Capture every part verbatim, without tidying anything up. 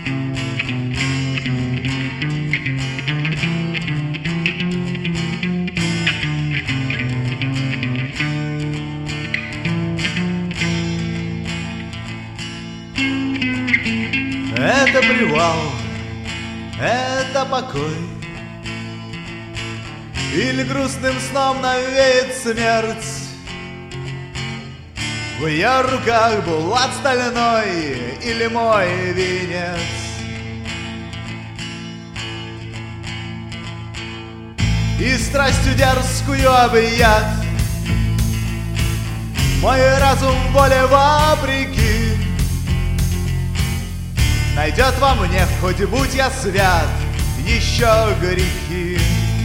Это привал, это покой, или грустным сном навеет смерть. В ее руках булат стальной или мой венец. И страстью дерзкую объят мой разум воле вопреки найдет во мне, хоть будь я свят, еще грехи.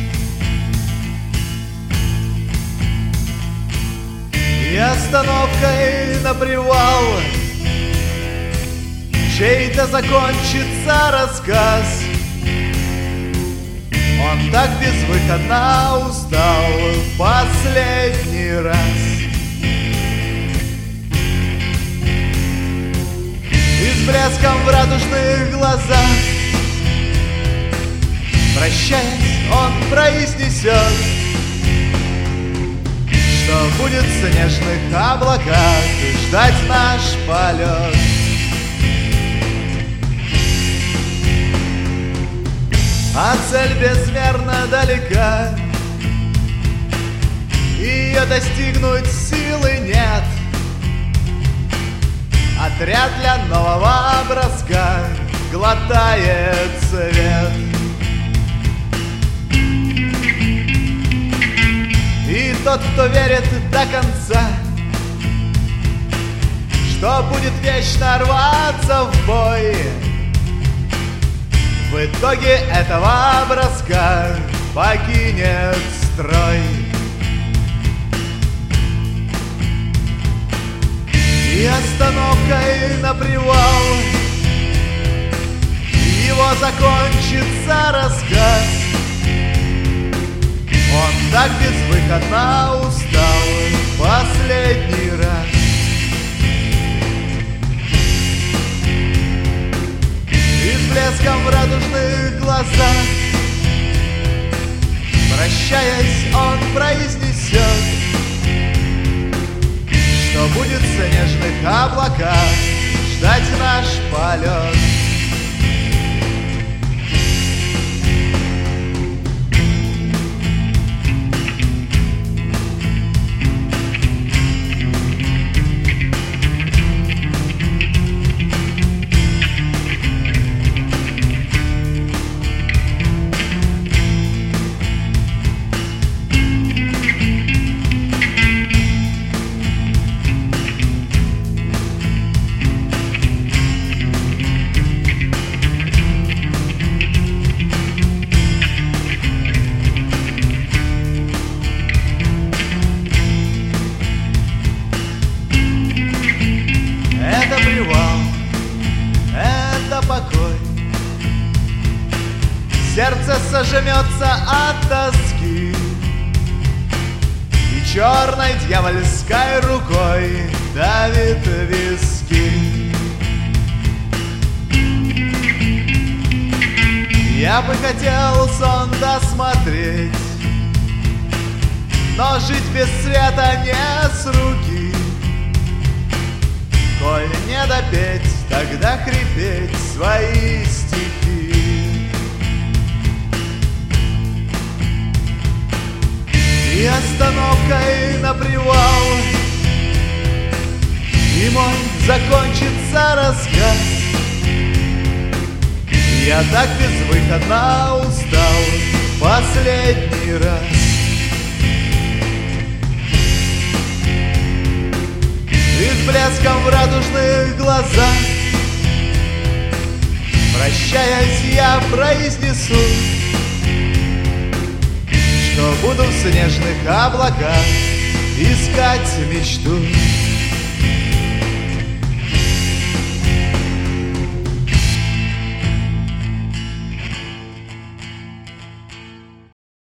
И остановкой на привал чей-то закончится рассказ. Он так безвыходно устал в последний раз. И с блеском в радужных глазах, прощаясь, он произнесет, что будет в снежных облаках ждать наш полет. А цель безмерно далека, ее достигнуть силы нет. Отряд для нового броска глотает свет. И тот, кто верит до конца, что будет вечно рваться в бой, в итоге этого броска покинет строй. И остановкой на привал его закончится рассказ. Он так безвыходно устал в последний раз. И с блеском в радужных глазах, прощаясь, он произнесет, что будет в снежных облаках ждать наш полет. Покой. Сердце сожмется от тоски, и черной дьявольской рукой давит виски. Я бы хотел сон досмотреть, но жить без света не с руки. Коль не допеть, тогда хрипеть свои стихи. И остановкой на привал, и мой закончится рассказ. Я так безвыходно устал в последний раз. И с блеском в радужных глазах, прощаясь, я произнесу, что буду в снежных облаках искать мечту.